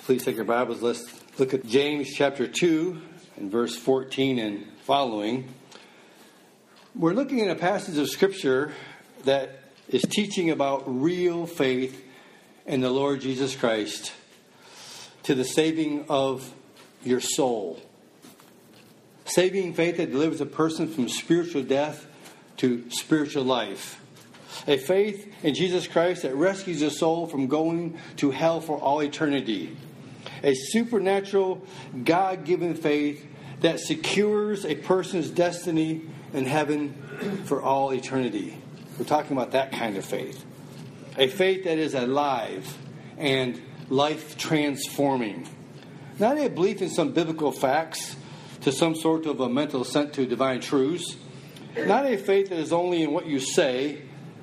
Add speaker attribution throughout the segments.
Speaker 1: Please take your Bibles. Let's look at James chapter 2 and verse 14 and following. We're looking at a passage of Scripture that is teaching about real faith in the Lord Jesus Christ to the saving of your soul. Saving faith that delivers a person from spiritual death to spiritual life. A faith in Jesus Christ that rescues a soul from going to hell for all eternity. A supernatural, God-given faith that secures a person's destiny in heaven for all eternity. We're talking about that kind of faith. A faith that is alive and life-transforming. Not a belief in some biblical facts to some sort of a mental assent to divine truths. Not a faith that is only in what you say,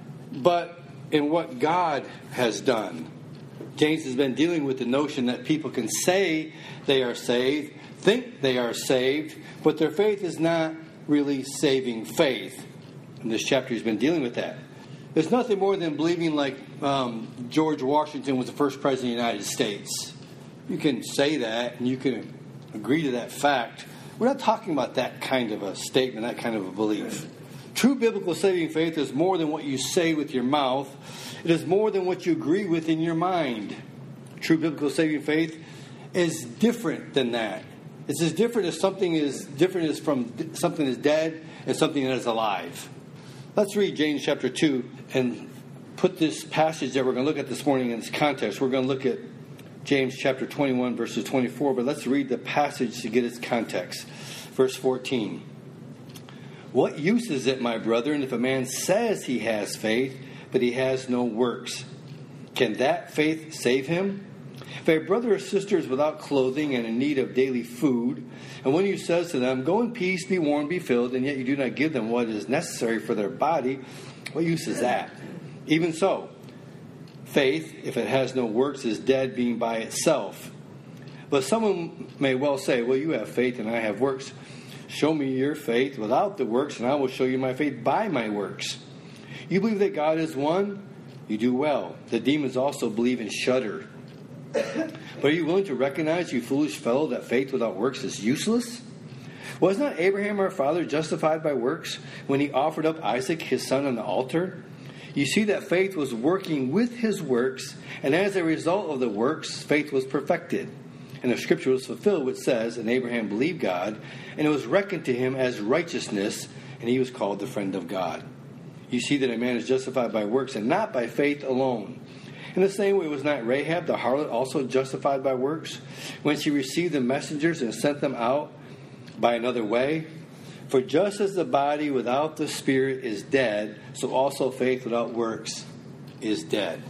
Speaker 1: but in what God has done. James has been dealing with the notion that people can say they are saved, think they are saved, but their faith is not really saving faith. In this chapter he's been dealing with that. It's nothing more than believing like George Washington was the first president of the United States. You can say that and you can agree to that fact. We're not talking about that kind of a statement, that kind of a belief. True biblical saving faith is more than what you say with your mouth. It is more than what you agree with in your mind. True biblical saving faith is different than that. It's as different as something is different as from something is dead and something that is alive. Let's read James chapter 2 and put this passage that we're going to look at this morning in its context. We're going to look at James chapter 21 verses 24, but let's read the passage to get its context. Verse 14. What use is it, my brethren, if a man says he has faith, but he has no works? Can that faith save him? If a brother or sister is without clothing and in need of daily food, and when you says to them, go in peace, be warmed, be filled, and yet you do not give them what is necessary for their body, what use is that? Even so, faith, if it has no works, is dead, being by itself. But someone may well say, well, you have faith and I have works. Show me your faith without the works, and I will show you my faith by my works. You believe that God is one? You do well. The demons also believe and shudder. But are you willing to recognize, you foolish fellow, that faith without works is useless? Was not Abraham our father justified by works when he offered up Isaac his son on the altar? You see that faith was working with his works, and as a result of the works, faith was perfected. And the scripture was fulfilled, which says, and Abraham believed God, and it was reckoned to him as righteousness, and he was called the friend of God. You see that a man is justified by works and not by faith alone. In the same way, was not Rahab the harlot also justified by works, when she received the messengers and sent them out by another way? For just as the body without the spirit is dead, so also faith without works is dead.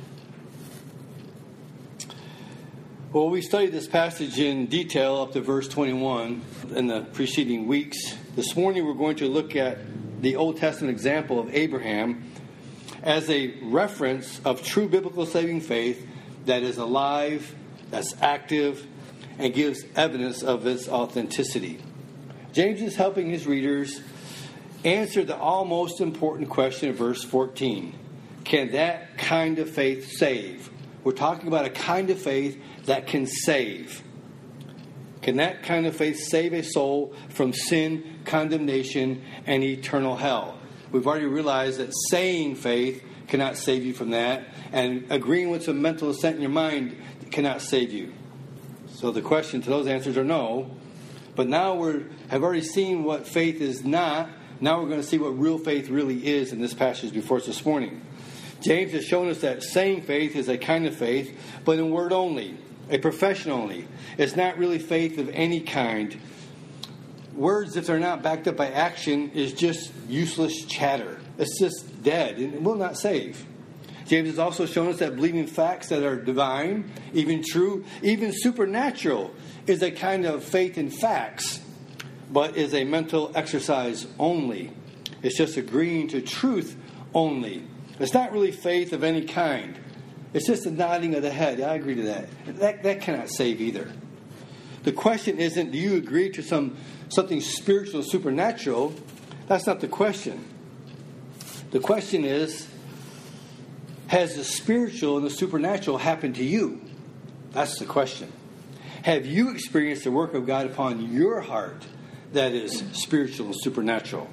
Speaker 1: Well, we studied this passage in detail up to verse 21 in the preceding weeks. This morning we're going to look at the Old Testament example of Abraham as a reference of true biblical saving faith that is alive, that's active, and gives evidence of its authenticity. James is helping his readers answer the almost important question of verse 14. Can that kind of faith save? We're talking about a kind of faith that can save. Can that kind of faith save a soul from sin, condemnation, and eternal hell? We've already realized that saying faith cannot save you from that, and agreeing with some mental assent in your mind cannot save you. So the question to those answers are no. But now we have already seen what faith is not. Now we're going to see what real faith really is in this passage before us this morning. James has shown us that saying faith is a kind of faith, but in word only, a profession only. It's not really faith of any kind. Words, if they're not backed up by action, is just useless chatter. It's just dead and it will not save. James has also shown us that believing facts that are divine, even true, even supernatural, is a kind of faith in facts, but is a mental exercise only. It's just agreeing to truth only. It's not really faith of any kind. It's just a nodding of the head. I agree to that. That cannot save either. The question isn't, do you agree to something spiritual and supernatural? That's not the question. The question is, has the spiritual and the supernatural happened to you? That's the question. Have you experienced the work of God upon your heart that is spiritual and supernatural?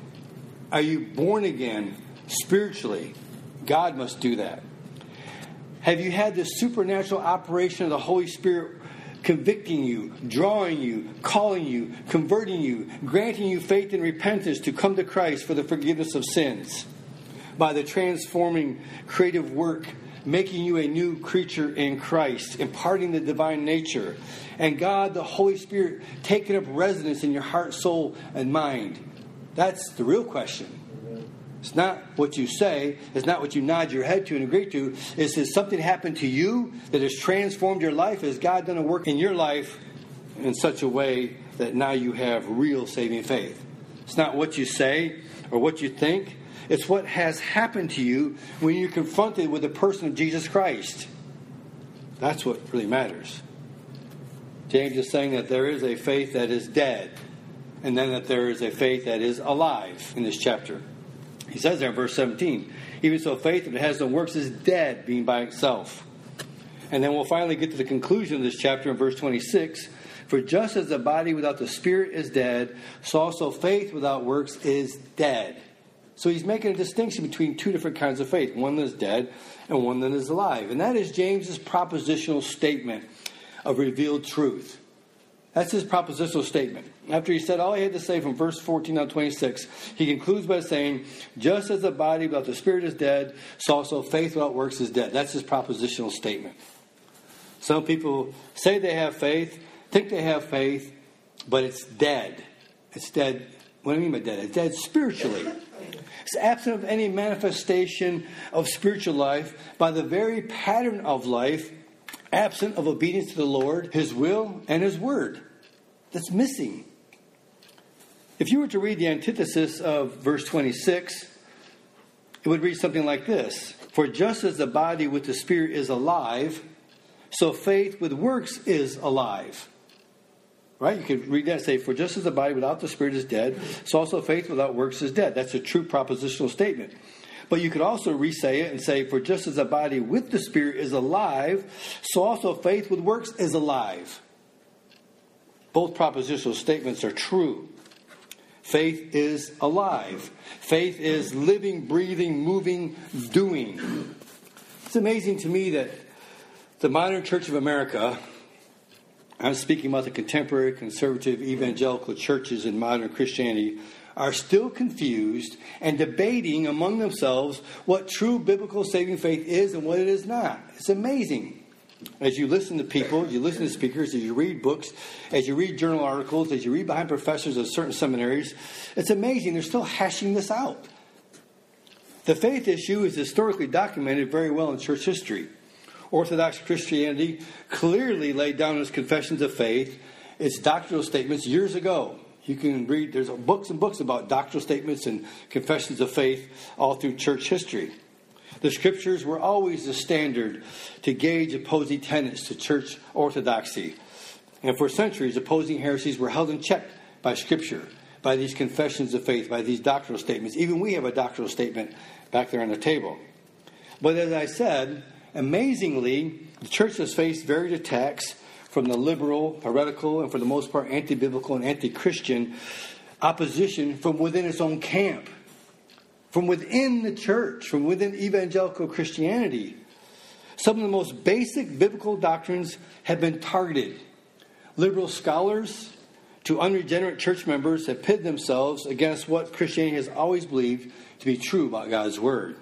Speaker 1: Are you born again spiritually? God must do that. Have you had the supernatural operation of the Holy Spirit convicting you, drawing you, calling you, converting you, granting you faith and repentance to come to Christ for the forgiveness of sins? By the transforming creative work, making you a new creature in Christ, imparting the divine nature, and God, the Holy Spirit, taking up residence in your heart, soul, and mind. That's the real question. It's not what you say. It's not what you nod your head to and agree to. It's has something happened to you that has transformed your life? Has God done a work in your life in such a way that now you have real saving faith? It's not what you say or what you think. It's what has happened to you when you're confronted with the person of Jesus Christ. That's what really matters. James is saying that there is a faith that is dead, and then that there is a faith that is alive in this chapter. He says there in verse 17, even so faith, if it has no works, is dead, being by itself. And then we'll finally get to the conclusion of this chapter in verse 26. For just as the body without the spirit is dead, so also faith without works is dead. So he's making a distinction between two different kinds of faith, one that is dead and one that is alive. And that is James's propositional statement of revealed truth. That's his propositional statement. After he said all he had to say from verse 14 to 26, he concludes by saying, just as the body without the spirit is dead, so also faith without works is dead. That's his propositional statement. Some people say they have faith, think they have faith, but it's dead. It's dead. What do I mean by dead? It's dead spiritually. It's absent of any manifestation of spiritual life by the very pattern of life, absent of obedience to the Lord, His will, and His word. That's missing. If you were to read the antithesis of verse 26, it would read something like this. For just as the body with the spirit is alive, so faith with works is alive. Right? You could read that and say, for just as the body without the spirit is dead, so also faith without works is dead. That's a true propositional statement. But you could also re-say it and say, for just as the body with the spirit is alive, so also faith with works is alive. Both propositional statements are true. Faith is alive. Faith is living, breathing, moving, doing. It's amazing to me that the modern Church of America, I'm speaking about the contemporary conservative evangelical churches in modern Christianity, are still confused and debating among themselves what true biblical saving faith is and what it is not. It's amazing. As you listen to people, as you listen to speakers, as you read books, as you read journal articles, as you read behind professors of certain seminaries, it's amazing. They're still hashing this out. The faith issue is historically documented very well in church history. Orthodox Christianity clearly laid down its confessions of faith, its doctrinal statements years ago. You can read, there's books and books about doctrinal statements and confessions of faith all through church history. The scriptures were always the standard to gauge opposing tenets to church orthodoxy. And for centuries, opposing heresies were held in check by scripture, by these confessions of faith, by these doctrinal statements. Even we have a doctrinal statement back there on the table. But as I said, amazingly, the church has faced varied attacks from the liberal, heretical, and for the most part anti-biblical and anti-Christian opposition from within its own camp, from within the church, from within evangelical Christianity. Some of the most basic biblical doctrines have been targeted. Liberal scholars to unregenerate church members have pitted themselves against what Christianity has always believed to be true about God's Word.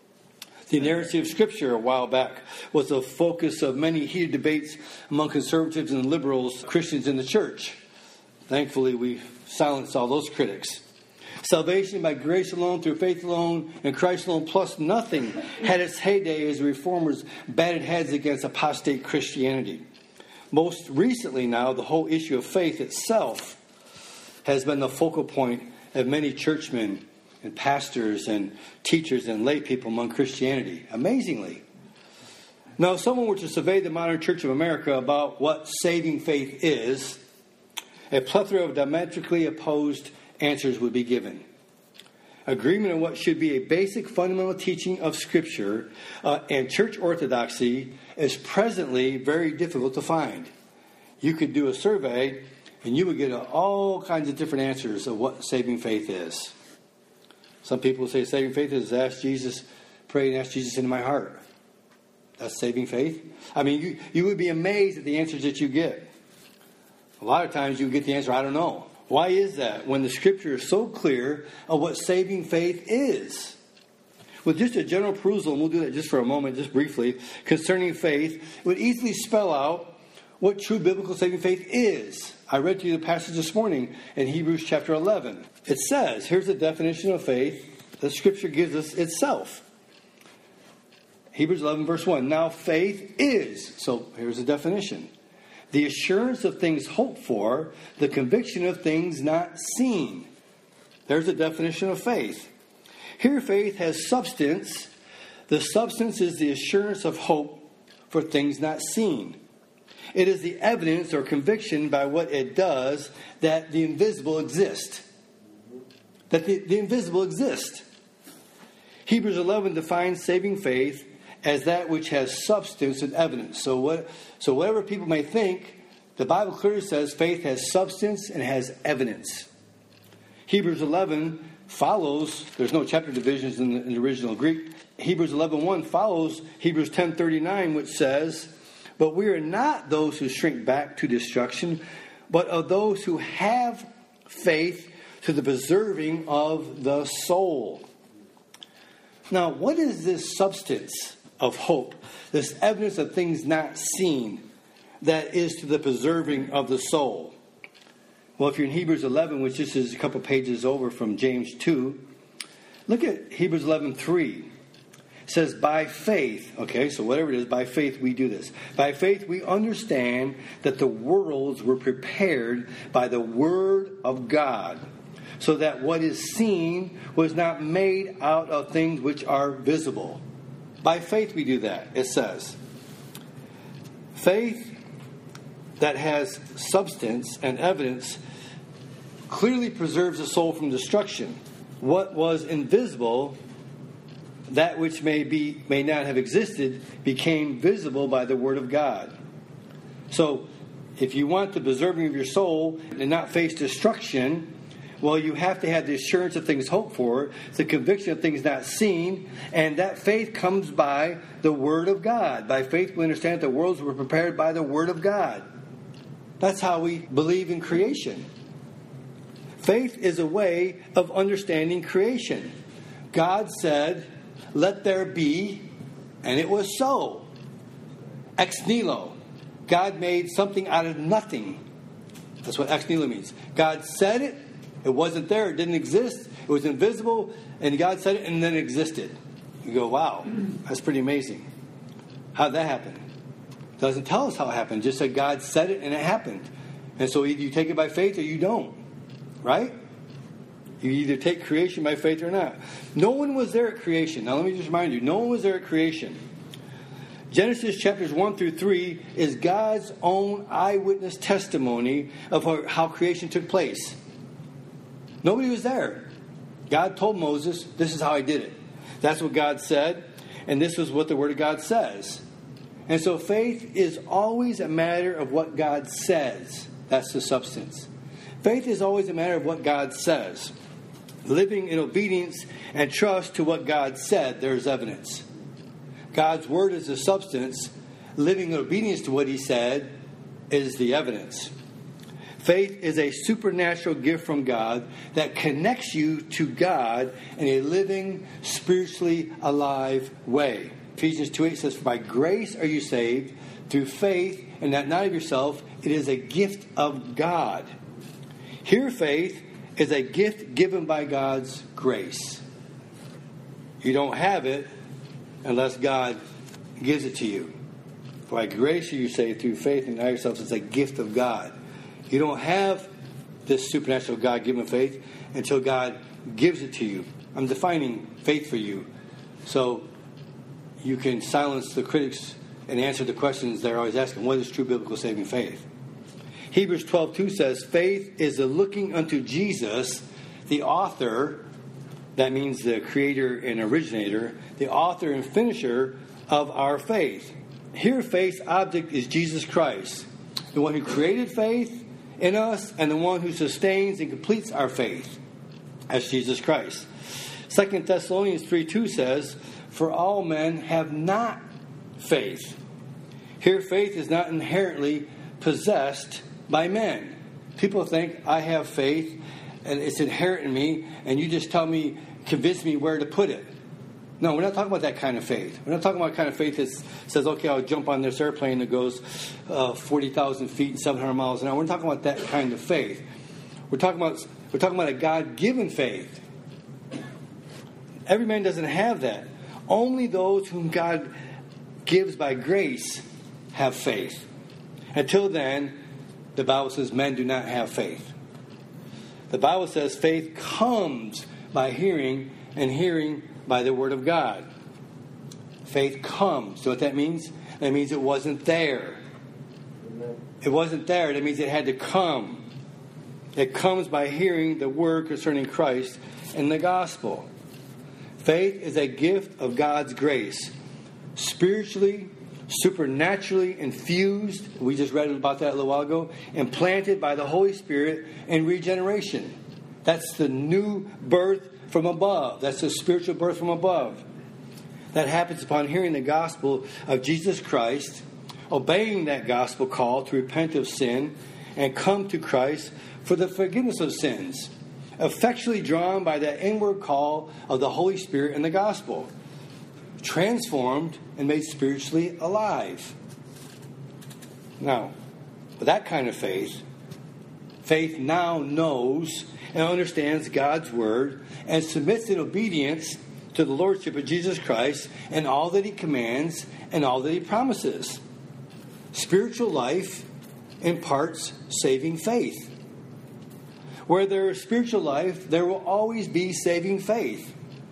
Speaker 1: The inerrancy of Scripture a while back was the focus of many heated debates among conservatives and liberals, Christians in the church. Thankfully, we silenced all those critics. Salvation by grace alone, through faith alone, and Christ alone, plus nothing, had its heyday as the reformers batted heads against apostate Christianity. Most recently now, the whole issue of faith itself has been the focal point of many churchmen and pastors and teachers and lay people among Christianity. Amazingly. Now, if someone were to survey the modern Church of America about what saving faith is, a plethora of diametrically opposed answers would be given. Agreement on what should be a basic fundamental teaching of Scripture and church orthodoxy is presently very difficult to find. you could do a survey and you would get all kinds of different answers of what saving faith is. Some people say saving faith is ask Jesus, pray and ask Jesus into my heart. That's saving faith. I mean, you would be amazed at the answers that you get. A lot of times you get the answer, I don't know. Why is that? When the Scripture is so clear of what saving faith is. With just a general perusal, and we'll do that just for a moment, just briefly, concerning faith, it would easily spell out what true biblical saving faith is. I read to you the passage this morning in Hebrews chapter 11. It says, here's the definition of faith the Scripture gives us itself. Hebrews 11 verse 1. Now faith is, so here's the definition, the assurance of things hoped for, the conviction of things not seen. There's the definition of faith. Here faith has substance. The substance is the assurance of hope for things not seen. It is the evidence or conviction by what it does that the invisible exists. That the invisible exists. Hebrews 11 defines saving faith as that which has substance and evidence. So whatever people may think, the Bible clearly says faith has substance and has evidence. Hebrews 11 follows, there's no chapter divisions in the original Greek. Hebrews 11:1 follows Hebrews 10:39, which says, but we are not those who shrink back to destruction, but of those who have faith to the preserving of the soul. Now, what is this substance of hope, this evidence of things not seen, that is to the preserving of the soul? Well, if you're in Hebrews 11, which this is a couple pages over from James 2, look at Hebrews 11:3. It says, by faith, okay, so whatever it is, by faith we do this. By faith we understand that the worlds were prepared by the word of God, so that what is seen was not made out of things which are visible. By faith we do that, it says. Faith that has substance and evidence clearly preserves the soul from destruction. What was invisible, that which may not have existed, became visible by the word of God. So, if you want the preserving of your soul and not face destruction, well, you have to have the assurance of things hoped for, the conviction of things not seen, and that faith comes by the word of God. By faith we understand that the worlds were prepared by the word of God. That's how we believe in creation. Faith is a way of understanding creation. God said, let there be, and it was so. Ex nihilo. God made something out of nothing. That's what ex nihilo means. God said it. It wasn't there. It didn't exist. It was invisible. And God said it, and then it existed. You go, wow, that's pretty amazing. How'd that happen? It doesn't tell us how it happened. It just said God said it, and it happened. And so either you take it by faith or you don't. Right? You either take creation by faith or not. No one was there at creation. Now let me just remind you, no one was there at creation. Genesis chapters 1 through 3 is God's own eyewitness testimony of how creation took place. Nobody was there. God told Moses, this is how I did it. That's what God said, and this is what the Word of God says. And so faith is always a matter of what God says. That's the substance. Faith is always a matter of what God says. Living in obedience and trust to what God said, there's evidence. God's Word is the substance. Living in obedience to what He said is the evidence. Faith is a supernatural gift from God that connects you to God in a living, spiritually alive way. Ephesians 2:8 says, for by grace are you saved, through faith, and that not of yourself, it is a gift of God. Here, faith is a gift given by God's grace. You don't have it unless God gives it to you. For by grace are you saved through faith, and not yourselves. It's a gift of God. You don't have this supernatural God-given faith until God gives it to you. I'm defining faith for you, so you can silence the critics and answer the questions they're always asking. What is true biblical saving faith? Hebrews 12:2 says, faith is the looking unto Jesus, the author, that means the creator and originator, the author and finisher of our faith. Here, faith's object is Jesus Christ. the one who created faith in us, and the one who sustains and completes our faith, as Jesus Christ. 2 Thessalonians 3:2 says, "For all men have not faith." Here, faith is not inherently possessed by men. People think, I have faith, and it's inherent in me, and you just convince me where to put it. No, we're not talking about that kind of faith. We're not talking about kind of faith that says, okay, I'll jump on this airplane that goes 40,000 feet and 700 miles an hour. We're not talking about that kind of faith. We're talking about a God-given faith. Every man doesn't have that. Only those whom God gives by grace have faith. Until then, the Bible says men do not have faith. The Bible says faith comes by hearing, and hearing by the Word of God. Faith comes. So what that means? That means it wasn't there. It wasn't there. That means it had to come. It comes by hearing the Word concerning Christ and the gospel. Faith is a gift of God's grace. Spiritually, supernaturally infused, we just read about that a little while ago, implanted by the Holy Spirit in regeneration. That's the new birth from above. That's the spiritual birth from above. That happens upon hearing the gospel of Jesus Christ, obeying that gospel call to repent of sin and come to Christ for the forgiveness of sins, effectually drawn by that inward call of the Holy Spirit and the gospel, transformed and made spiritually alive. Now, with that kind of faith now knows and understands God's word and submits in obedience to the lordship of Jesus Christ and all that he commands and all that he promises. Spiritual life imparts saving faith. Where there is spiritual life, there will always be saving faith.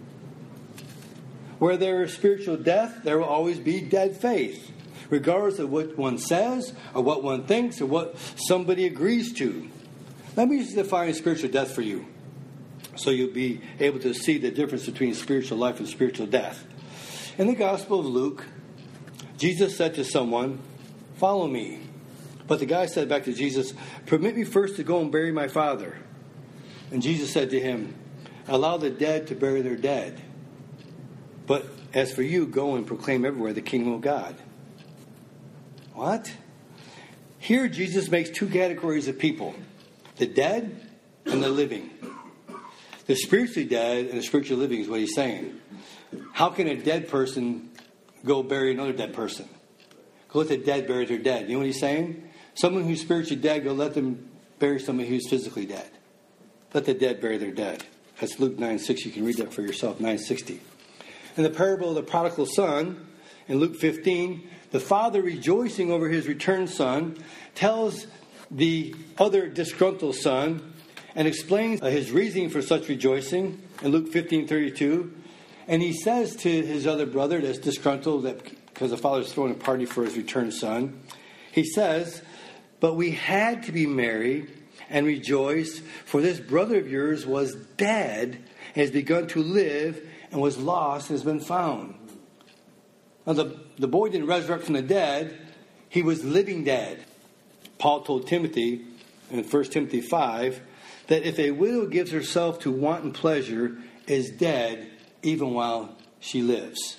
Speaker 1: Where there is spiritual death, there will always be dead faith, regardless of what one says or what one thinks or what somebody agrees to. Let me just define spiritual death for you, so you'll be able to see the difference between spiritual life and spiritual death. In the Gospel of Luke, Jesus said to someone, "Follow me." But the guy said back to Jesus, "Permit me first to go and bury my father." And Jesus said to him, "Allow the dead to bury their dead. But as for you, go and proclaim everywhere the kingdom of God." What? Here Jesus makes two categories of people: the dead and the living. The spiritually dead and the spiritually living is what he's saying. How can a dead person go bury another dead person? Go let the dead bury their dead. You know what he's saying? Someone who's spiritually dead, go let them bury someone who's physically dead. Let the dead bury their dead. That's Luke 9:6. You can read that for yourself, 9:60. In the parable of the prodigal son, in Luke 15, the father, rejoicing over his returned son, tells the other disgruntled son and explains his reasoning for such rejoicing in Luke 15:32. And he says to his other brother that's disgruntled that because the father's throwing a party for his returned son, he says, "But we had to be merry and rejoice, for this brother of yours was dead and has begun to live, and was lost and has been found." Now the boy didn't resurrect from the dead. He was living dead. Paul told Timothy in 1 Timothy 5 that if a widow gives herself to wanton pleasure, is dead even while she lives.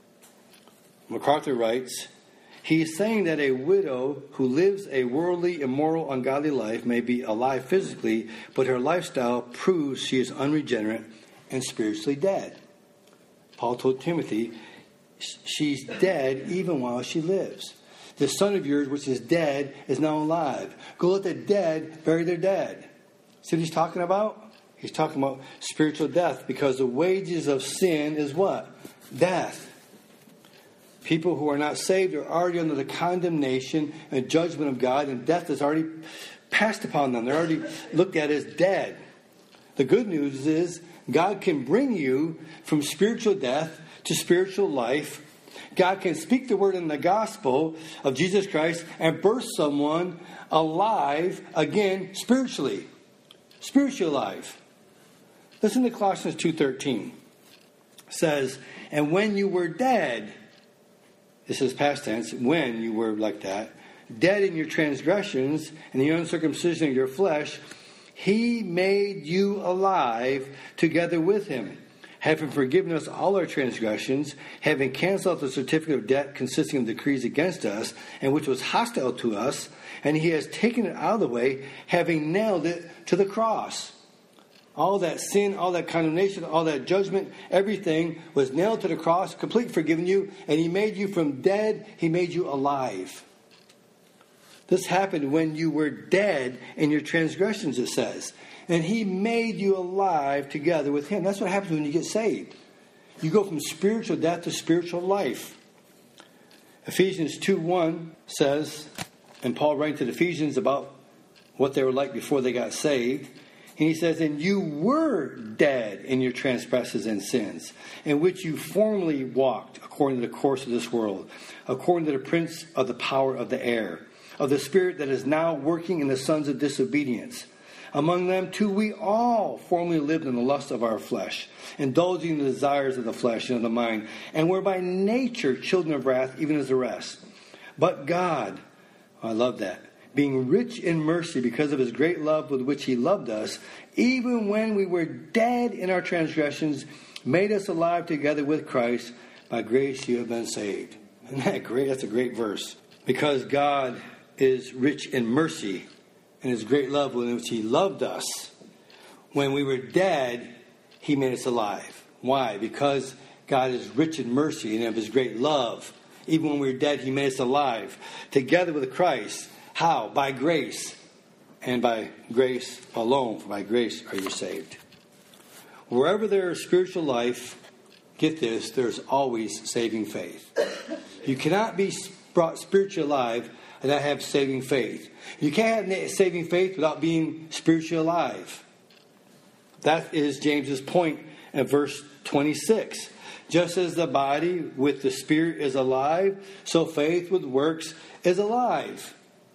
Speaker 1: MacArthur writes, he is saying that a widow who lives a worldly, immoral, ungodly life may be alive physically, but her lifestyle proves she is unregenerate and spiritually dead. Paul told Timothy, she's dead even while she lives. The son of yours, which is dead, is now alive. Go let the dead bury their dead. See what he's talking about? He's talking about spiritual death, because the wages of sin is what? Death. People who are not saved are already under the condemnation and judgment of God, and death is already passed upon them. They're already looked at as dead. The good news is God can bring you from spiritual death to spiritual life. God can speak the word in the gospel of Jesus Christ and birth someone alive again spiritually. Spiritual life. Listen to Colossians 2:13. It says, "And when you were dead," this is past tense, when you were like that, dead in your transgressions and the uncircumcision of your flesh, he made you alive together with him, having forgiven us all our transgressions, having canceled out the certificate of debt consisting of decrees against us, and which was hostile to us, and he has taken it out of the way, having nailed it to the cross. All that sin, all that condemnation, all that judgment, everything was nailed to the cross, completely forgiven you, and he made you from dead, he made you alive. This happened when you were dead in your transgressions, it says. And he made you alive together with him. That's what happens when you get saved. You go from spiritual death to spiritual life. Ephesians 2:1 says, and Paul writes to the Ephesians about what they were like before they got saved. And he says, and you were dead in your trespasses and sins, in which you formerly walked according to the course of this world, according to the prince of the power of the air, of the spirit that is now working in the sons of disobedience. Among them too we all formerly lived in the lust of our flesh, indulging the desires of the flesh and of the mind, and were by nature children of wrath, even as the rest. But God, I love that, being rich in mercy because of his great love with which he loved us, even when we were dead in our transgressions, made us alive together with Christ. By grace you have been saved. Isn't that great? That's a great verse. Because God is rich in mercy and his great love with which he loved us. When we were dead, he made us alive. Why? Because God is rich in mercy and of his great love. Even when we were dead, he made us alive together with Christ. How? By grace. And by grace alone. For by grace are you saved. Wherever there is spiritual life, get this, there's always saving faith. You cannot be brought spiritually alive and not have saving faith. You can't have saving faith without being spiritually alive. That is James's point in verse 26. Just as the body with the spirit is alive, so faith with works is alive.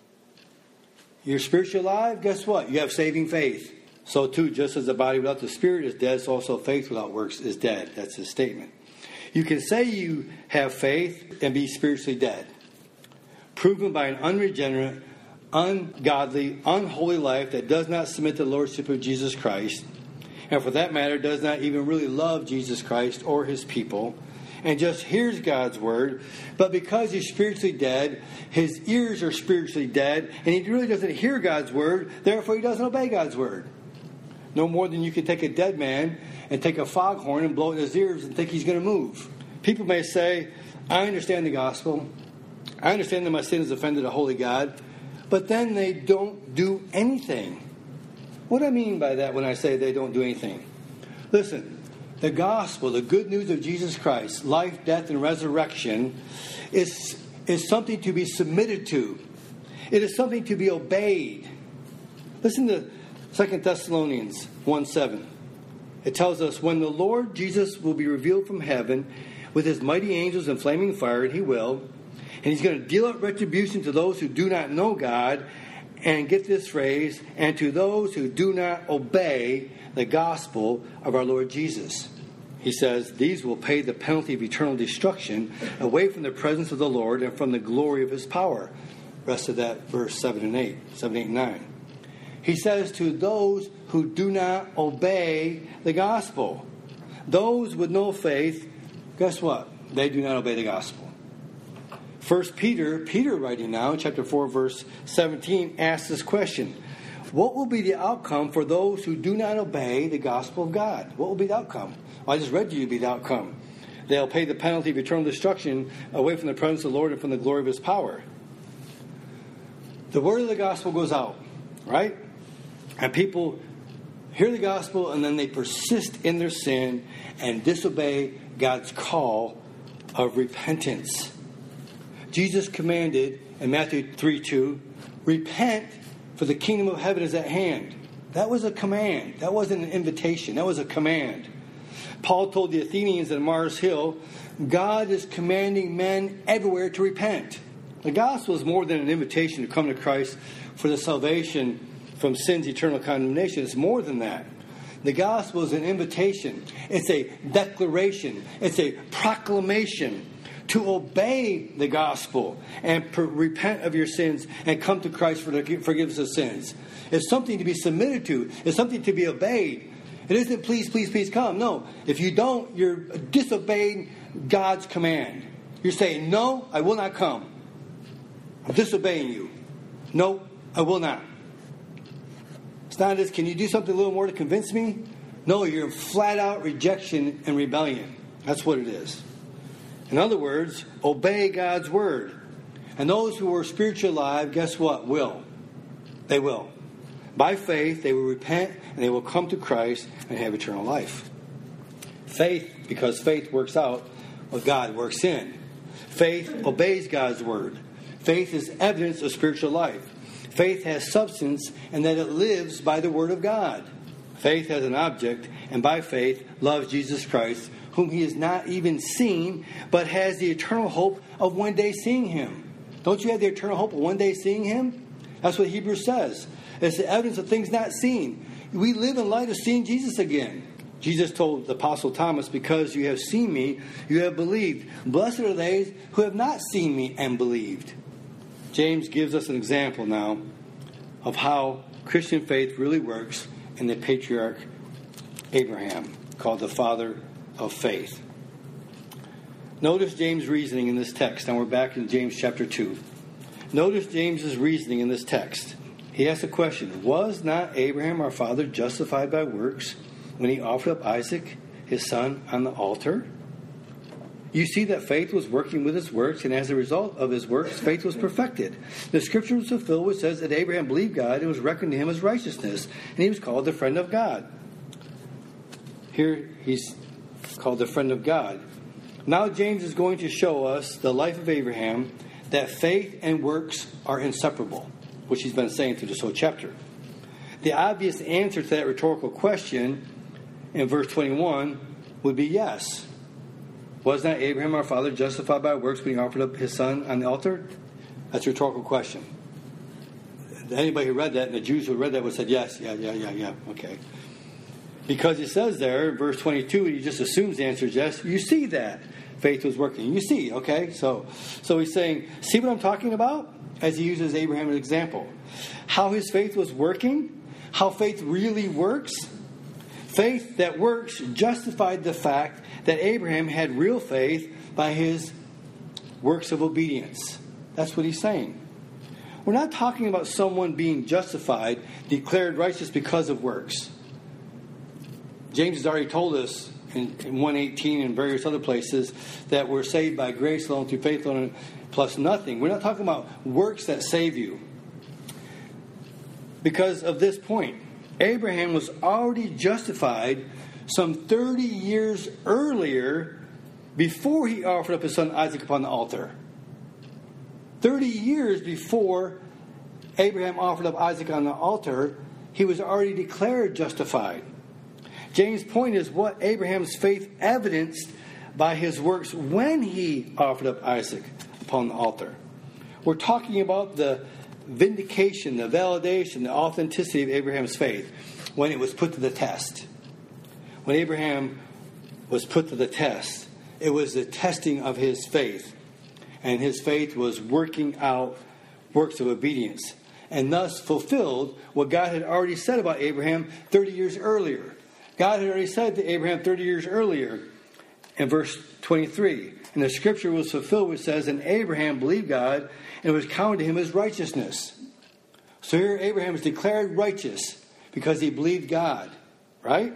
Speaker 1: You're spiritually alive, guess what? You have saving faith. So too, just as the body without the spirit is dead, so also faith without works is dead. That's his statement. You can say you have faith and be spiritually dead. Proven by an unregenerate, ungodly, unholy life that does not submit to the lordship of Jesus Christ, and for that matter does not even really love Jesus Christ or his people, and just hears God's word, but because he's spiritually dead, his ears are spiritually dead, and he really doesn't hear God's word, therefore he doesn't obey God's word. No more than you can take a dead man and take a foghorn and blow it in his ears and think he's going to move. People may say, I understand the gospel, I understand that my sin has offended a holy God, but then they don't do anything. What do I mean by that when I say they don't do anything? Listen. The gospel, the good news of Jesus Christ, life, death, and resurrection, is something to be submitted to. It is something to be obeyed. Listen to 2 Thessalonians 1:7. It tells us, when the Lord Jesus will be revealed from heaven with his mighty angels in flaming fire, and he will, and he's going to deal out retribution to those who do not know God, and get this phrase, and to those who do not obey the gospel of our Lord Jesus. He says, these will pay the penalty of eternal destruction away from the presence of the Lord and from the glory of his power. Rest of that verse 7, 8, and 9. He says to those who do not obey the gospel. Those with no faith, guess what? They do not obey the gospel. 1 Peter writing now, in chapter 4, verse 17, asks this question. What will be the outcome for those who do not obey the gospel of God? What will be the outcome? Well, I just read to you the outcome. They'll pay the penalty of eternal destruction away from the presence of the Lord and from the glory of his power. The word of the gospel goes out, right? And people hear the gospel and then they persist in their sin and disobey God's call of repentance. Jesus commanded in Matthew 3:2, repent, for the kingdom of heaven is at hand. That was a command. That wasn't an invitation. That was a command. Paul told the Athenians at Mars Hill, God is commanding men everywhere to repent. The gospel is more than an invitation to come to Christ for the salvation from sin's eternal condemnation. It's more than that. The gospel is an invitation. It's a declaration. It's a proclamation to obey the gospel and repent of your sins and come to Christ for the forgiveness of sins. It's something to be submitted to. It's something to be obeyed. It isn't please, please, please come. No. If you don't, you're disobeying God's command. You're saying, no, I will not come. I'm disobeying you. No, I will not. It's not this, can you do something a little more to convince me? No, you're in flat out rejection and rebellion. That's what it is. In other words, obey God's word. And those who are spiritually alive, guess what? Will. They will. By faith, they will repent and they will come to Christ and have eternal life. Faith, because faith works out what God works in. Faith obeys God's word. Faith is evidence of spiritual life. Faith has substance and that it lives by the word of God. Faith has an object, and by faith loves Jesus Christ, whom he has not even seen, but has the eternal hope of one day seeing him. Don't you have the eternal hope of one day seeing him? That's what Hebrews says. It's the evidence of things not seen. We live in light of seeing Jesus again. Jesus told the Apostle Thomas, because you have seen me, you have believed. Blessed are they who have not seen me and believed. James gives us an example now of how Christian faith really works in the patriarch Abraham, called the father of faith. Notice James' reasoning in this text. Now we're back in James chapter 2. Notice James' reasoning in this text. He asks a question. Was not Abraham our father justified by works when he offered up Isaac, his son, on the altar? You see that faith was working with his works, and as a result of his works, faith was perfected. The scripture was fulfilled, which says that Abraham believed God and was reckoned to him as righteousness, and he was called the friend of God. Here he's called the friend of God. Now James is going to show us the life of Abraham, that faith and works are inseparable, which he's been saying through this whole chapter. The obvious answer to that rhetorical question in verse 21 would be yes. Was not Abraham our father justified by works when he offered up his son on the altar? That's a rhetorical question. Anybody who read that, and the Jews who read that would have said yes, yeah, okay. Because it says there, in verse 22, he just assumes the answer is yes. You see that faith was working. You see, okay? So he's saying, see what I'm talking about? As he uses Abraham as an example. How his faith was working? How faith really works? Faith that works justified the fact that Abraham had real faith by his works of obedience. That's what he's saying. We're not talking about someone being justified, declared righteous because of works. James has already told us in 1:18 and various other places that we're saved by grace alone, through faith alone, plus nothing. We're not talking about works that save you. Because of this point, Abraham was already justified some 30 years earlier before he offered up his son Isaac upon the altar. 30 years before Abraham offered up Isaac on the altar, he was already declared justified. James' point is what Abraham's faith evidenced by his works when he offered up Isaac upon the altar. We're talking about the vindication, the validation, the authenticity of Abraham's faith when it was put to the test. When Abraham was put to the test, it was the testing of his faith. And his faith was working out works of obedience, and thus fulfilled what God had already said about Abraham 30 years earlier. God had already said to Abraham 30 years earlier in verse 23, and the scripture was fulfilled which says, and Abraham believed God, and it was counted to him as righteousness. So here Abraham is declared righteous because he believed God, right?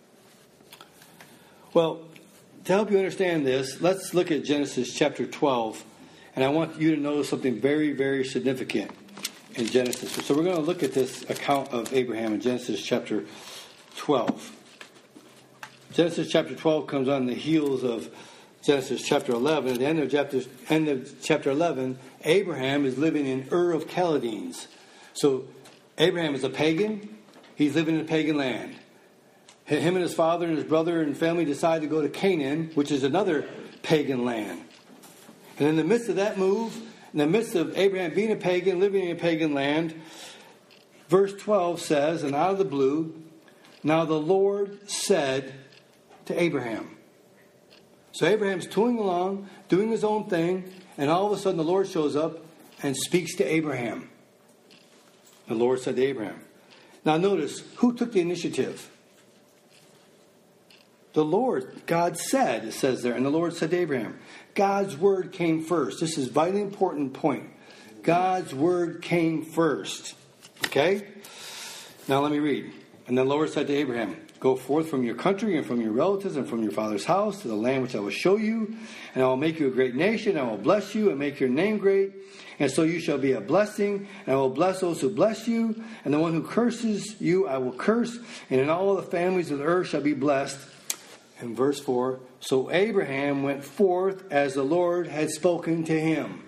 Speaker 1: Well, to help you understand this, let's look at Genesis chapter 12. And I want you to notice something very, very significant in Genesis. So we're going to look at this account of Abraham in Genesis chapter 12. Genesis chapter 12 comes on the heels of Genesis chapter 11. At the end of chapter 11, Abraham is living in Ur of Chaldeans. So Abraham is a pagan. He's living in a pagan land. Him and his father and his brother and family decide to go to Canaan, which is another pagan land. And in the midst of that move, in the midst of Abraham being a pagan, living in a pagan land, verse 12 says, and out of the blue, now the Lord said to Abraham. So Abraham's tooling along, doing his own thing, and all of a sudden the Lord shows up and speaks to Abraham. The Lord said to Abraham. Now notice, who took the initiative? The Lord. God said, it says there, and the Lord said to Abraham. God's word came first. This is a vitally important point. God's word came first. Okay? Now let me read. And the Lord said to Abraham, go forth from your country and from your relatives and from your father's house to the land which I will show you. And I will make you a great nation. I will bless you and make your name great. And so you shall be a blessing. And I will bless those who bless you. And the one who curses you I will curse. And in all the families of the earth shall be blessed. In verse 4, so Abraham went forth as the Lord had spoken to him.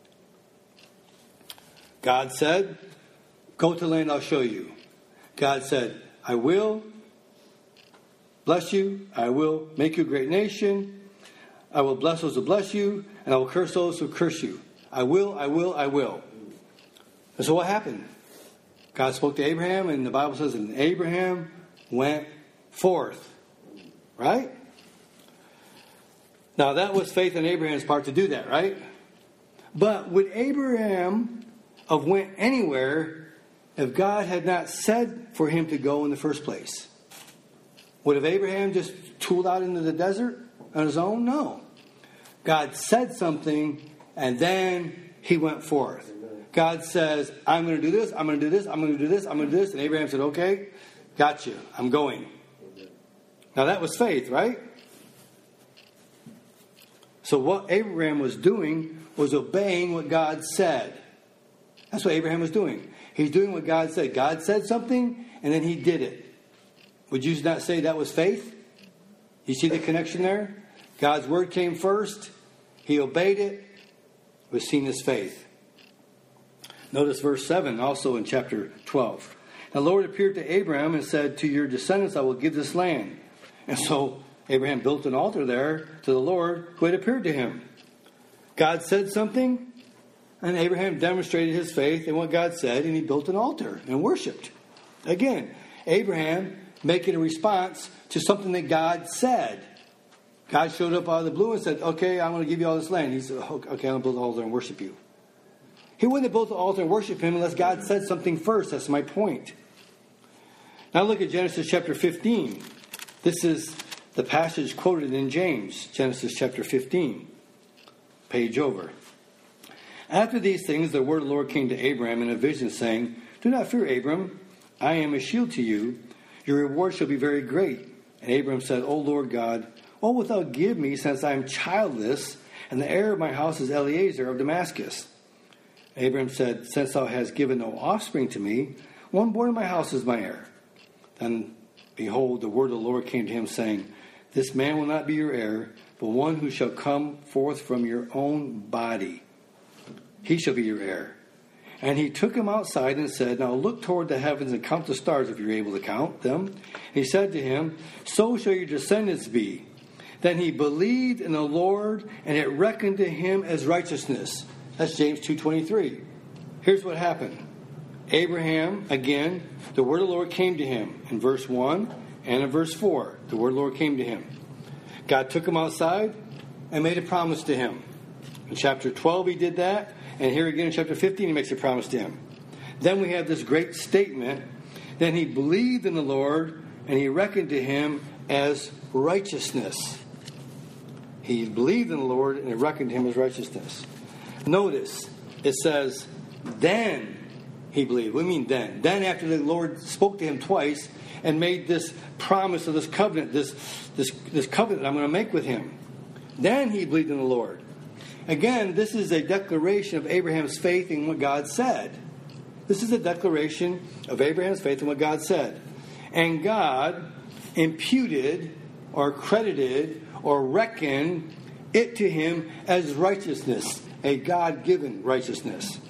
Speaker 1: God said, go to the land I'll show you. God said, I will bless you. I will make you a great nation. I will bless those who bless you. And I will curse those who curse you. I will, I will, I will. And so what happened? God spoke to Abraham, and the Bible says, and Abraham went forth. Right? Now that was faith on Abraham's part to do that, right? But would Abraham have went anywhere if God had not said for him to go in the first place? Would have Abraham just tooled out into the desert on his own? No. God said something, and then he went forth. God says, I'm going to do this, I'm going to do this, I'm going to do this, I'm going to do this. And Abraham said, okay, got you, I'm going. Now that was faith, right? So what Abraham was doing was obeying what God said. That's what Abraham was doing. He's doing what God said. God said something, and then he did it. Would you not say that was faith? You see the connection there? God's word came first. He obeyed it. It was seen as faith. Notice verse 7, also in chapter 12. The Lord appeared to Abraham and said, to your descendants I will give this land. And so Abraham built an altar there to the Lord who had appeared to him. God said something, and Abraham demonstrated his faith in what God said, and he built an altar and worshipped. Again, Abraham making a response to something that God said. God showed up out of the blue and said, okay, I'm going to give you all this land. He said, okay, I'm going to build an altar and worship you. He wouldn't have built the altar and worship him unless God said something first. That's my point. Now look at Genesis chapter 15. This is the passage quoted in James, Genesis chapter 15. Page over. After these things, the word of the Lord came to Abraham in a vision, saying, do not fear, Abram. I am a shield to you. Your reward shall be very great. And Abraham said, O Lord God, what wilt thou give me, since I am childless, and the heir of my house is Eliezer of Damascus? Abraham said, since thou hast given no offspring to me, one born in my house is my heir. Then, behold, the word of the Lord came to him, saying, this man will not be your heir, but one who shall come forth from your own body. He shall be your heir. And he took him outside and said, now look toward the heavens and count the stars if you're able to count them. He said to him, so shall your descendants be. Then he believed in the Lord, and it reckoned to him as righteousness. That's James 2:23. Here's what happened. Abraham, again, the word of the Lord came to him in verse 1 and in verse 4. The word of the Lord came to him. God took him outside and made a promise to him. In chapter 12 he did that. And here again in chapter 15 he makes a promise to him. Then we have this great statement. Then he believed in the Lord, and he reckoned to him as righteousness. He believed in the Lord, and it reckoned to him as righteousness. Notice, it says, then he believed. What do you mean then? Then after the Lord spoke to him twice and made this promise of this covenant, this covenant I'm going to make with him. Then he believed in the Lord. Again, this is a declaration of Abraham's faith in what God said. This is a declaration of Abraham's faith in what God said. And God imputed or credited or reckoned it to him as righteousness, a God-given righteousness.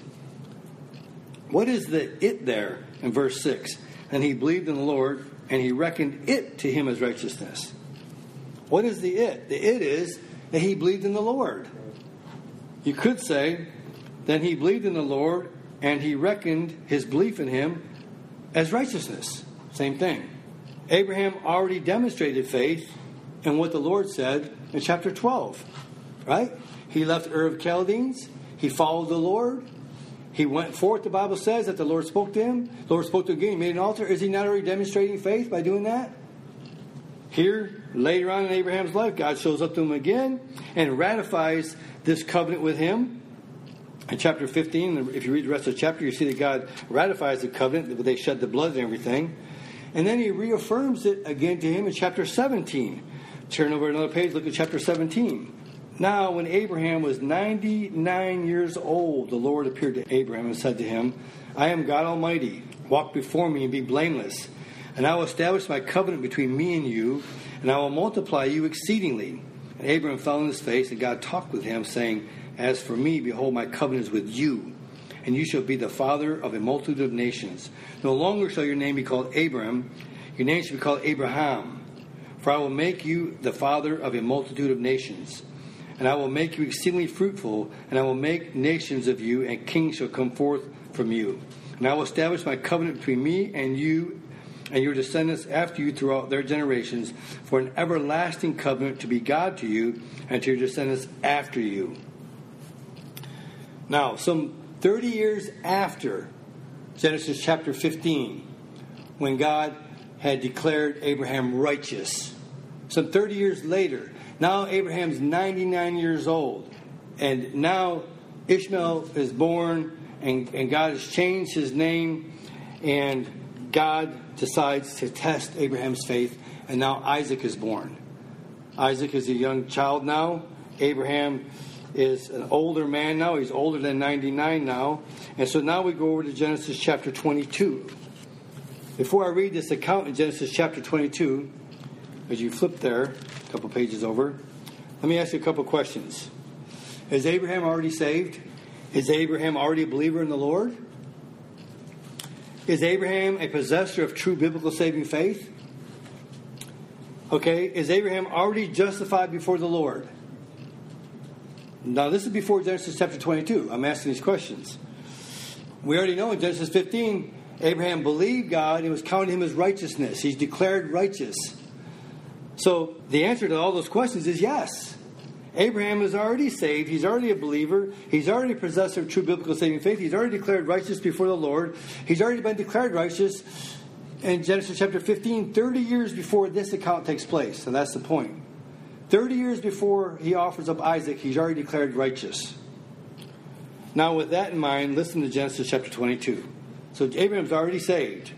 Speaker 1: What is the it there in verse 6? And he believed in the Lord, and he reckoned it to him as righteousness. What is the it? The it is that he believed in the Lord. You could say, then he believed in the Lord, and he reckoned his belief in him as righteousness. Same thing. Abraham already demonstrated faith and what the Lord said in chapter 12. Right? He left Ur of Chaldeans. He followed the Lord. He went forth, the Bible says, that the Lord spoke to him. The Lord spoke to him again. He made an altar. Is he not already demonstrating faith by doing that? Here, later on in Abraham's life, God shows up to him again and ratifies this covenant with him. In chapter 15, if you read the rest of the chapter, you see that God ratifies the covenant. They shed the blood and everything. And then he reaffirms it again to him in chapter 17. Turn over another page, look at chapter 17. Now, when Abraham was 99 years old, the Lord appeared to Abraham and said to him, I am God Almighty. Walk before me and be blameless. And I will establish my covenant between me and you, and I will multiply you exceedingly. And Abraham fell on his face, and God talked with him, saying, As for me, behold, my covenant is with you, and you shall be the father of a multitude of nations. No longer shall your name be called Abram, your name shall be called Abraham. For I will make you the father of a multitude of nations. And I will make you exceedingly fruitful, and I will make nations of you, and kings shall come forth from you. And I will establish my covenant between me and you and your descendants after you throughout their generations, for an everlasting covenant to be God to you and to your descendants after you. Now, some 30 years after Genesis chapter 15, when God had declared Abraham righteous, some 30 years later, now Abraham's 99 years old, and now Ishmael is born, and God has changed his name, and God decides to test Abraham's faith, and now Isaac is born. Isaac is a young child now. Abraham is an older man now. He's older than 99 now. And so now we go over to Genesis chapter 22. Before I read this account in Genesis chapter 22, as you flip there, a couple pages over, let me ask you a couple questions. Is Abraham already saved? Is Abraham already a believer in the Lord? Is Abraham a possessor of true biblical saving faith? Okay, is Abraham already justified before the Lord? Now, this is before Genesis chapter 22. I'm asking these questions. We already know in Genesis 15, Abraham believed God and it was counted him as righteousness. He's declared righteous. So the answer to all those questions is yes. Abraham is already saved. He's already a believer. He's already a possessor of true biblical saving faith. He's already declared righteous before the Lord. He's already been declared righteous in Genesis chapter 15, 30 years before this account takes place. And that's the point. 30 years before he offers up Isaac, he's already declared righteous. Now, with that in mind, listen to Genesis chapter 22. So Abraham's already saved.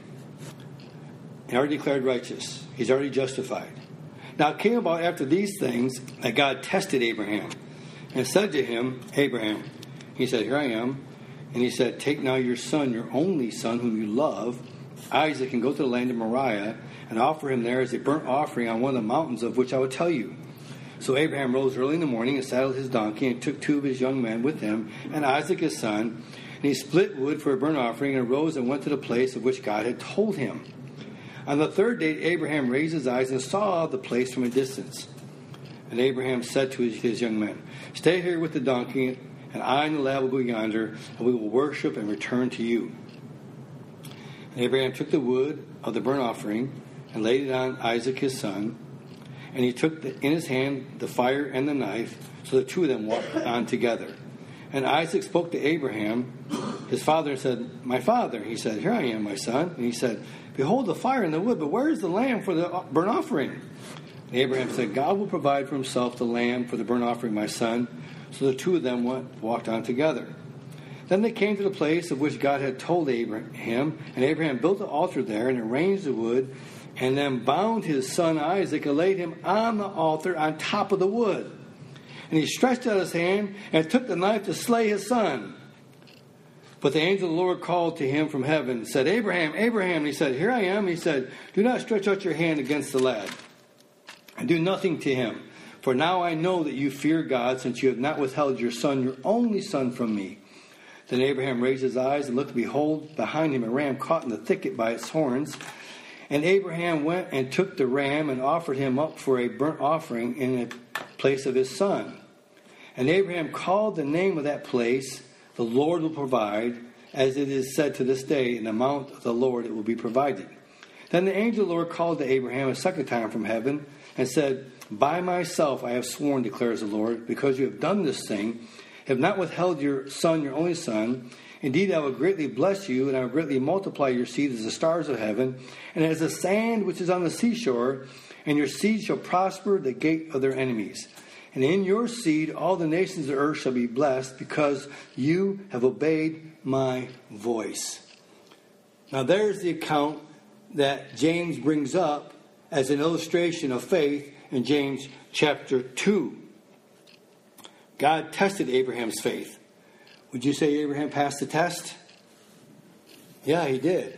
Speaker 1: He already declared righteous. He's already justified. Now, it came about after these things that God tested Abraham and said to him, Abraham, he said, here I am. And he said, take now your son, your only son, whom you love, Isaac, and go to the land of Moriah and offer him there as a burnt offering on one of the mountains of which I will tell you. So Abraham rose early in the morning and saddled his donkey and took two of his young men with him and Isaac his son. And he split wood for a burnt offering and arose and went to the place of which God had told him. On the third day, Abraham raised his eyes and saw the place from a distance. And Abraham said to his young men, stay here with the donkey, and I and the lad will go yonder, and we will worship and return to you. And Abraham took the wood of the burnt offering and laid it on Isaac his son. And he took in his hand the fire and the knife, so the two of them walked on together. And Isaac spoke to Abraham, his father, and said, my father. He said, here I am, my son. And he said, behold the fire and the wood, but where is the lamb for the burnt offering? And Abraham said, God will provide for himself the lamb for the burnt offering, my son. So the two of them walked on together. Then they came to the place of which God had told Abraham, and Abraham built an altar there and arranged the wood, and then bound his son Isaac and laid him on the altar on top of the wood. And he stretched out his hand and took the knife to slay his son. But the angel of the Lord called to him from heaven and said, Abraham, Abraham. And he said, here I am. He said, do not stretch out your hand against the lad, and do nothing to him. For now I know that you fear God, since you have not withheld your son, your only son, from me. Then Abraham raised his eyes and looked, behold, behind him a ram caught in the thicket by its horns. And Abraham went and took the ram and offered him up for a burnt offering in the place of his son. And Abraham called the name of that place, the Lord will provide, as it is said to this day, in the mount of the Lord it will be provided. Then the angel of the Lord called to Abraham a second time from heaven and said, By myself I have sworn, declares the Lord, because you have done this thing, have not withheld your son, your only son. Indeed, I will greatly bless you, and I will greatly multiply your seed as the stars of heaven, and as the sand which is on the seashore, and your seed shall prosper the gate of their enemies. And in your seed all the nations of the earth shall be blessed, because you have obeyed my voice. Now there's the account that James brings up as an illustration of faith in James chapter 2. God tested Abraham's faith. Would you say Abraham passed the test? Yeah, he did.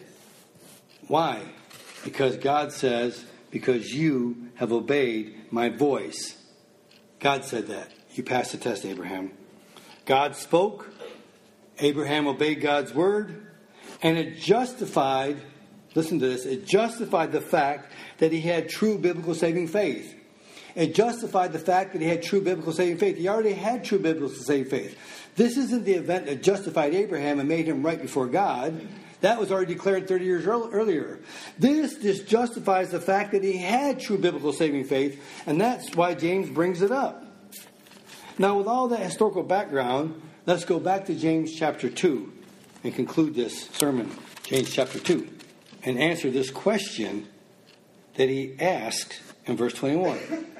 Speaker 1: Why? Because God says, because you have obeyed my voice. God said that. You passed the test, Abraham. God spoke. Abraham obeyed God's word. And it justified, listen to this, it justified the fact that he had true biblical saving faith. It justified the fact that he had true biblical saving faith. He already had true biblical saving faith. This isn't the event that justified Abraham and made him right before God. That was already declared 30 years earlier. This just justifies the fact that he had true biblical saving faith, and that's why James brings it up. Now, with all that historical background, let's go back to James chapter 2 and conclude this sermon. James chapter 2. And answer this question that he asks in verse 21.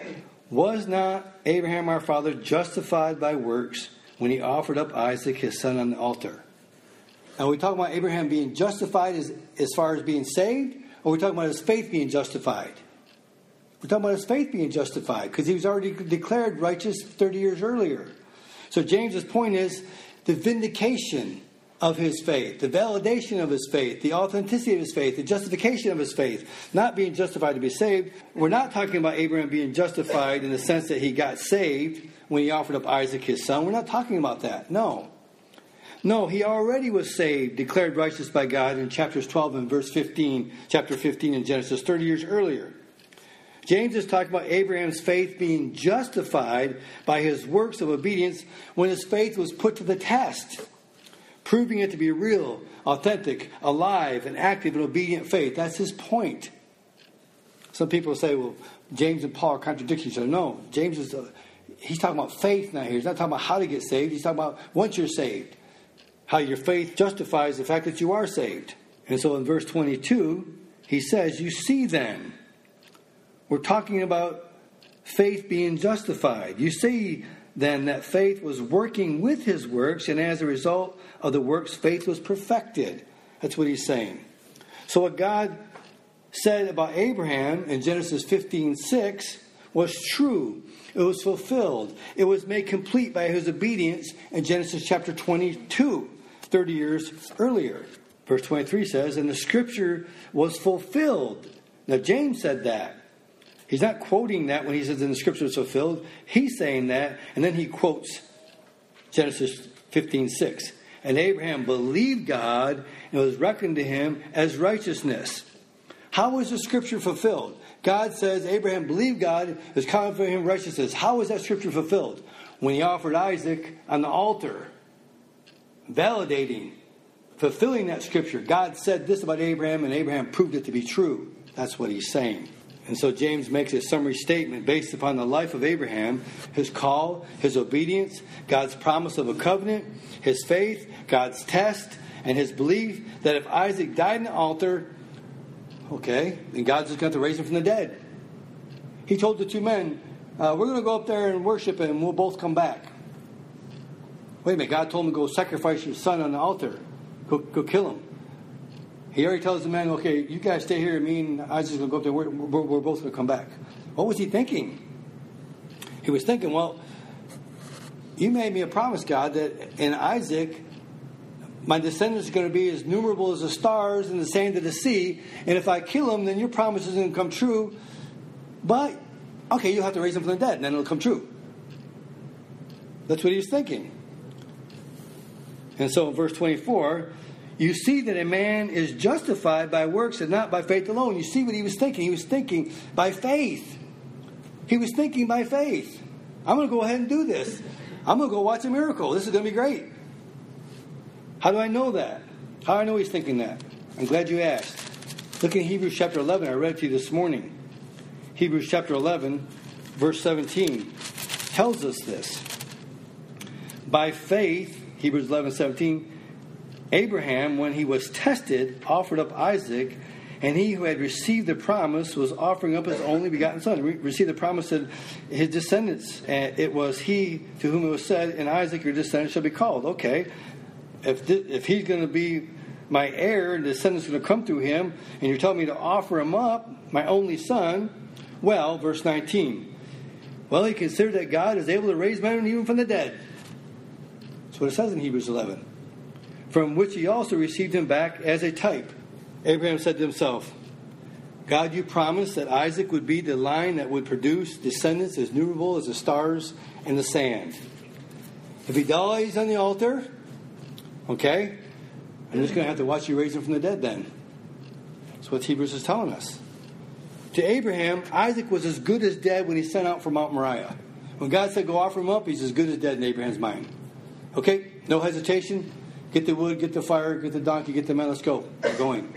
Speaker 1: Was not Abraham our father justified by works when he offered up Isaac his son on the altar? Now, are we talking about Abraham being justified as far as being saved? Or are we talking about his faith being justified? We're talking about his faith being justified because he was already declared righteous 30 years earlier. So James's point is the vindication of his faith, the validation of his faith, the authenticity of his faith, the justification of his faith, not being justified to be saved. We're not talking about Abraham being justified in the sense that he got saved when he offered up Isaac his son. We're not talking about that. No, he already was saved, declared righteous by God in chapters 12 and verse 15, chapter 15 in Genesis, 30 years earlier. James is talking about Abraham's faith being justified by his works of obedience when his faith was put to the test, proving it to be real, authentic, alive, and active and obedient faith. That's his point. Some people say, well, James and Paul are contradicting each other. No, James he's talking about faith now here. He's not talking about how to get saved. He's talking about once you're saved, how your faith justifies the fact that you are saved. And so in verse 22, he says, you see then, we're talking about faith being justified. You see then that faith was working with his works, and as a result of the works, faith was perfected. That's what he's saying. So what God said about Abraham in Genesis 15:6 was true. It was fulfilled. It was made complete by his obedience in Genesis chapter 22, 30 years earlier. Verse 23 says, and the scripture was fulfilled. Now James said that. He's not quoting that when he says in the scripture is fulfilled. He's saying that, and then he quotes Genesis 15:6. And Abraham believed God, and it was reckoned to him as righteousness. How was the scripture fulfilled? God says Abraham believed God, it was counted for him righteousness. How was that scripture fulfilled? When he offered Isaac on the altar, validating, fulfilling that scripture. God said this about Abraham, and Abraham proved it to be true. That's what he's saying. And so James makes a summary statement based upon the life of Abraham, his call, his obedience, God's promise of a covenant, his faith, God's test, and his belief that if Isaac died on the altar, okay, then God's just going to raise him from the dead. He told the two men, we're going to go up there and worship him, and we'll both come back. Wait a minute, God told him to go sacrifice your son on the altar. Go kill him. He already tells the men, okay, you guys stay here. Me and Isaac's going to go up there. We're both going to come back. What was he thinking? He was thinking, well, you made me a promise, God, that in Isaac, my descendants are going to be as numerable as the stars and the sand of the sea. And if I kill him, then your promise isn't going to come true. But, okay, you'll have to raise him from the dead, and then it'll come true. That's what he was thinking. And so in verse 24, you see that a man is justified by works and not by faith alone. You see what he was thinking. He was thinking by faith. He was thinking by faith. I'm going to go ahead and do this. I'm going to go watch a miracle. This is going to be great. How do I know that? How do I know he's thinking that? I'm glad you asked. Look at Hebrews chapter 11. I read to you this morning. Hebrews chapter 11, verse 17 tells us this. By faith, Hebrews 11:17, Abraham, when he was tested, offered up Isaac, and he who had received the promise was offering up his only begotten son. Received the promise of his descendants. And it was he to whom it was said, "In Isaac your descendants shall be called." Okay, if he's going to be my heir, and the descendants are going to come through him, and you're telling me to offer him up, my only son, well, verse 19. Well, he considered that God is able to raise men even from the dead. That's what it says in Hebrews 11. From which he also received him back as a type. Abraham said to himself, God, you promised that Isaac would be the line that would produce descendants as numerable as the stars and the sand. If he dies on the altar, okay, I'm just going to have to watch you raise him from the dead then. That's what Hebrews is telling us. To Abraham, Isaac was as good as dead when he sent out for Mount Moriah. When God said go offer him up, he's as good as dead in Abraham's mind. Okay, no hesitation. Get the wood, get the fire, get the donkey, get the man, let's go. We're going.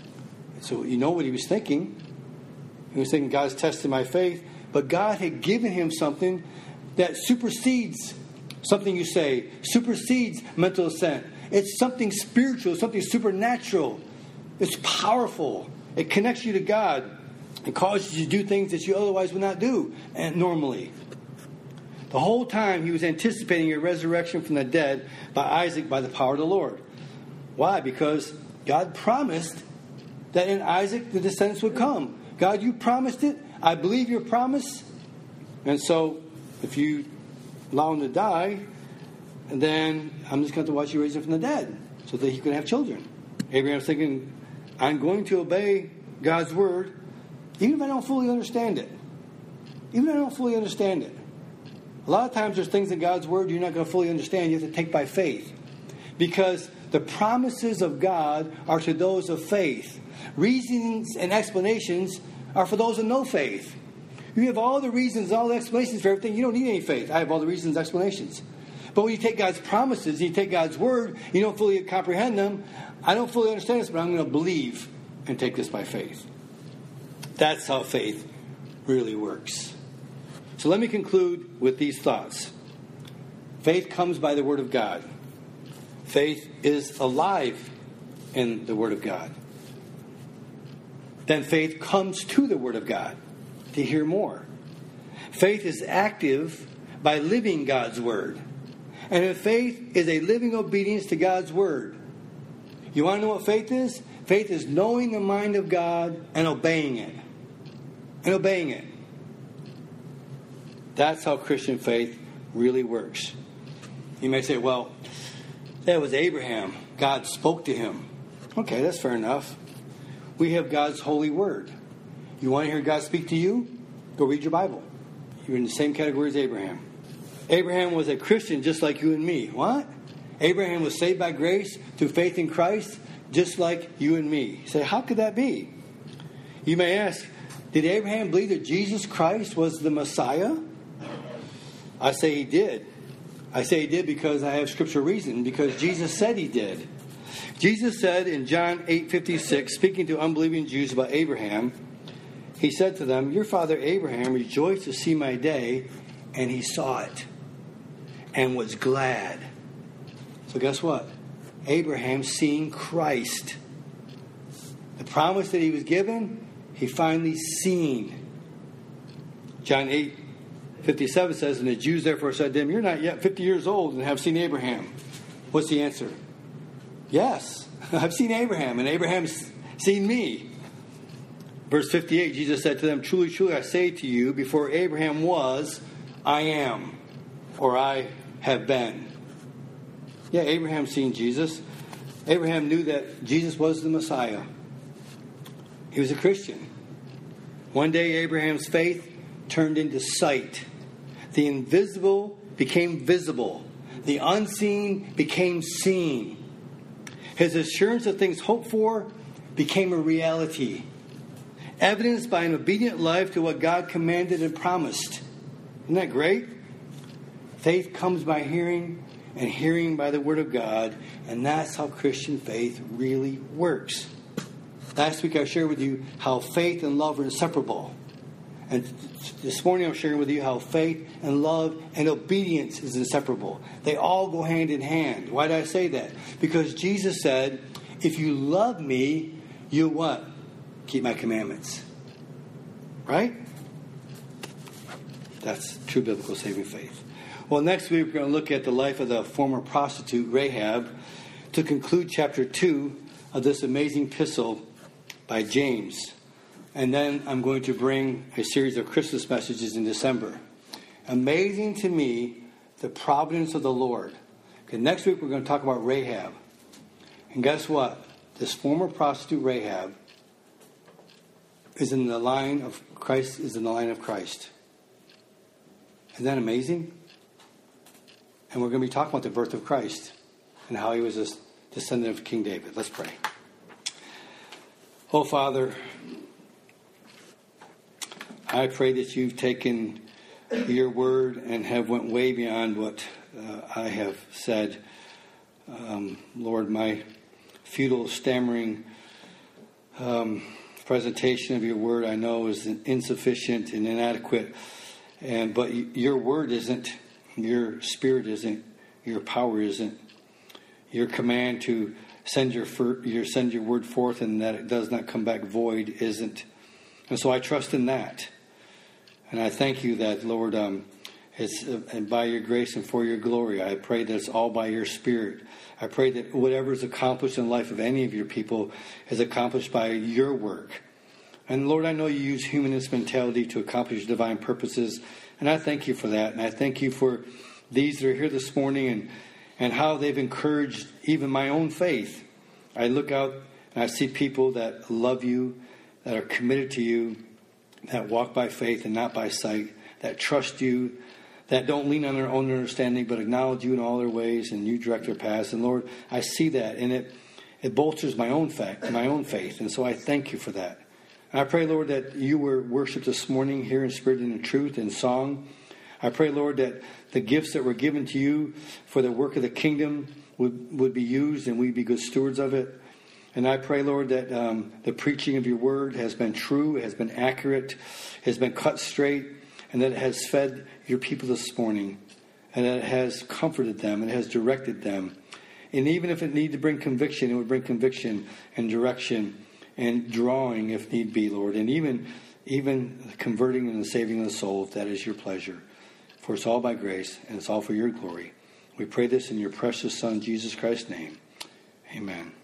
Speaker 1: So you know what he was thinking. He was thinking, God's testing my faith. But God had given him something that supersedes something you say, supersedes mental assent. It's something spiritual, something supernatural. It's powerful. It connects you to God. It causes you to do things that you otherwise would not do normally. The whole time he was anticipating a resurrection from the dead by Isaac by the power of the Lord. Why? Because God promised that in Isaac the descendants would come. God, you promised it. I believe your promise. And so if you allow him to die, then I'm just going to have to watch you raise him from the dead so that he can have children. Abraham's thinking, I'm going to obey God's word even if I don't fully understand it. Even if I don't fully understand it. A lot of times there's things in God's word you're not going to fully understand. You have to take by faith. Because the promises of God are to those of faith. Reasons and explanations are for those of no faith. You have all the reasons, all the explanations for everything. You don't need any faith. I have all the reasons and explanations. But when you take God's promises, you take God's word, you don't fully comprehend them. I don't fully understand this, but I'm going to believe and take this by faith. That's how faith really works. So let me conclude with these thoughts. Faith comes by the Word of God. Faith is alive in the Word of God. Then faith comes to the Word of God to hear more. Faith is active by living God's Word. And if faith is a living obedience to God's Word. You want to know what faith is? Faith is knowing the mind of God and obeying it. And obeying it. That's how Christian faith really works. You may say, well, that was Abraham. God spoke to him. Okay, that's fair enough. We have God's holy word. You want to hear God speak to you? Go read your Bible. You're in the same category as Abraham. Abraham was a Christian just like you and me. What? Abraham was saved by grace through faith in Christ just like you and me. You say, how could that be? You may ask, did Abraham believe that Jesus Christ was the Messiah? I say he did. I say he did because I have scripture reason, because Jesus said he did. Jesus said in John 8:56, speaking to unbelieving Jews about Abraham, he said to them, your father Abraham rejoiced to see my day, and he saw it and was glad. So guess what? Abraham seeing Christ. The promise that he was given, he finally seen. John 8:57 says, and the Jews therefore said to him, you're not yet 50 years old and have seen Abraham. What's the answer? Yes, I've seen Abraham, and Abraham's seen me. Verse 58, Jesus said to them, truly, truly, I say to you, before Abraham was, I am, or I have been. Yeah, Abraham's seen Jesus. Abraham knew that Jesus was the Messiah. He was a Christian. One day, Abraham's faith turned into sight. The invisible became visible. The unseen became seen. His assurance of things hoped for became a reality. Evidenced by an obedient life to what God commanded and promised. Isn't that great? Faith comes by hearing, and hearing by the Word of God. And that's how Christian faith really works. Last week I shared with you how faith and love are inseparable. And this morning I'm sharing with you how faith and love and obedience is inseparable. They all go hand in hand. Why did I say that? Because Jesus said, if you love me, you'll what? Keep my commandments. Right? That's true biblical saving faith. Well, next week we're going to look at the life of the former prostitute Rahab to conclude chapter 2 of this amazing epistle by James. And then I'm going to bring a series of Christmas messages in December. Amazing to me, the providence of the Lord. Okay, next week we're going to talk about Rahab. And guess what? This former prostitute Rahab is in the line of Christ. Isn't that amazing? And we're going to be talking about the birth of Christ and how he was a descendant of King David. Let's pray. Oh, Father, I pray that you've taken your word and have went way beyond what I have said. Lord, my futile, stammering presentation of your word, I know, is insufficient and inadequate. But your word isn't, your spirit isn't, your power isn't. Your command to send your word forth and that it does not come back void isn't. And so I trust in that. And I thank you that, Lord, it's and by your grace and for your glory. I pray that it's all by your Spirit. I pray that whatever is accomplished in the life of any of your people is accomplished by your work. And Lord, I know you use human instrumentality to accomplish divine purposes. And I thank you for that. And I thank you for these that are here this morning and how they've encouraged even my own faith. I look out and I see people that love you, that are committed to you, that walk by faith and not by sight, that trust you, that don't lean on their own understanding, but acknowledge you in all their ways and you direct their paths. And Lord, I see that, and it bolsters my own faith. And so I thank you for that. And I pray, Lord, that you were worshipped this morning here in spirit and in truth and song. I pray, Lord, that the gifts that were given to you for the work of the kingdom would be used and we'd be good stewards of it. And I pray, Lord, that the preaching of your word has been true, has been accurate, has been cut straight, and that it has fed your people this morning, and that it has comforted them, and has directed them. And even if it needed to bring conviction, it would bring conviction and direction and drawing if need be, Lord. And even converting and saving the soul, if that is your pleasure. For it's all by grace, and it's all for your glory. We pray this in your precious Son, Jesus Christ's name. Amen.